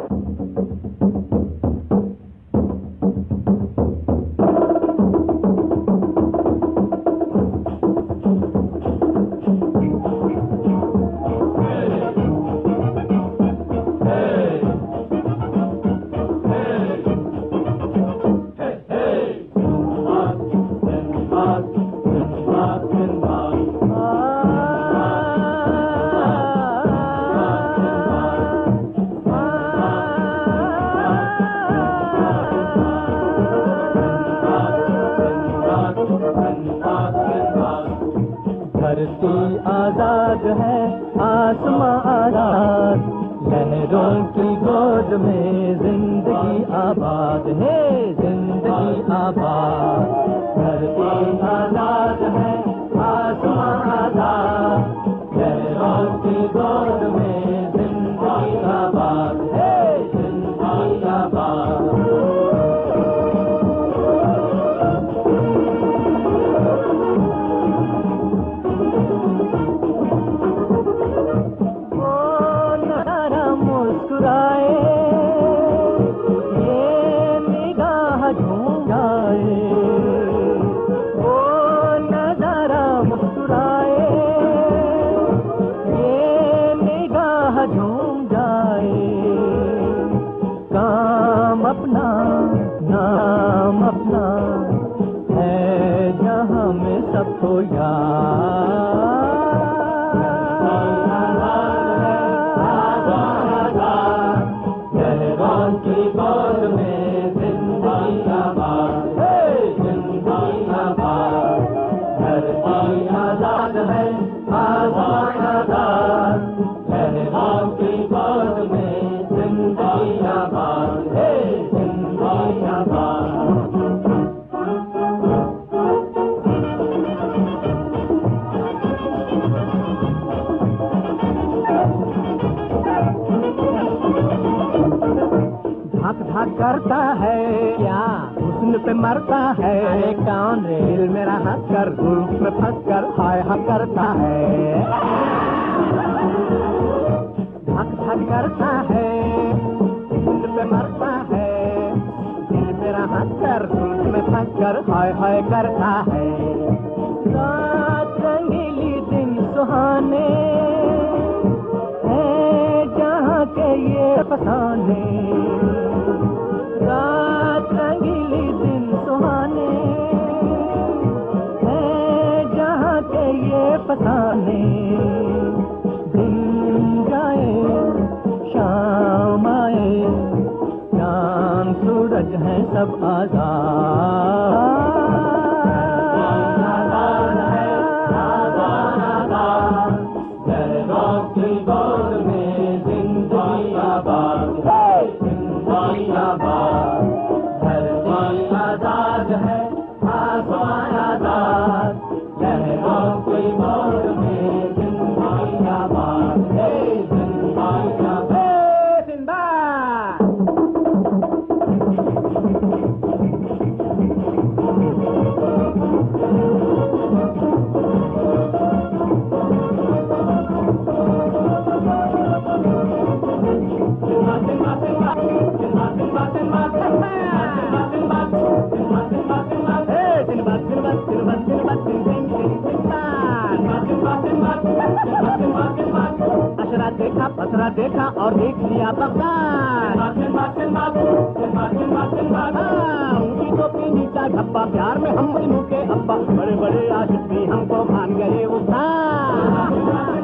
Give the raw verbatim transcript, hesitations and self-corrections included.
धरती आजाद है, आसमां आजाद, लहरों की गोद में जिंदगी आबाद है, जिंदगी आबाद। धरती आजाद है, आसमां आजाद, लहरों की गोद में जिंदगी आबाद है, जिंदगी आबाद। झूम जाए काम अपना नाम अपना है जहाँ में सबको याद। लहरों की गोद में जिंदगी आबाद है, जिंदगी आबाद। धरती आजाद है, आसमान आजाद, लहरों की गोद में जिंदगी आबाद है, जिंदगी आबाद। धक धक करता है क्या हुस्न पे मरता है, कौन रे दिल मेरा हंस कर धूप में फंस कर हाय हक करता है। धक धक करता है हुस्न पे मरता है, दिल मेरा हंस कर धूप में फंस कर हाय हाय करता है। रात रंगीली दिन सुहाने है जहाँ के ये फसाने, रात रंगीली दिन सुहाने है जहाँ के ये फसाने। दिन जाए शाम आए चांद सूरज है सब आजाद। अशरा देखा पसरा देखा और देख लिया बगदाद। उनकी टोपी नीचा धब्बा प्यार में हम मजनू के अब्बा, बड़े बड़े आशिक भी हमको मान गए उस्ताद।